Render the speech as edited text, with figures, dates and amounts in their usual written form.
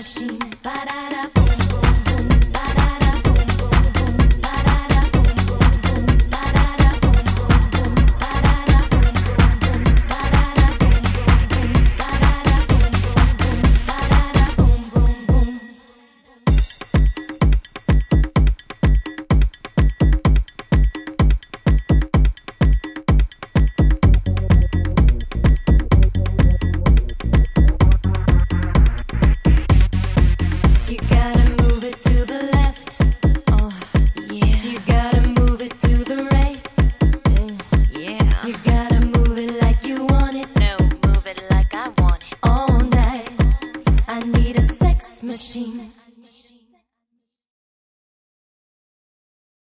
machine. Ba-da-da, boom, boom, boom. Ba-da-da, boom, boom, boom. Ba-da-da, boom, boom, boom. Ba-da-da, boom, boom, boom. Ba-da-da, boom, boom, boom. Ba-da-da, boom, boom, boom. Ba-da-da, boom, boom, boom. Ba-da-da, boom, boom, boom. You gotta move it to the left. Oh, yeah. You gotta move it to the right. Yeah. You gotta move it like you want it. No, move it like I want it. All night. I need a sex machine.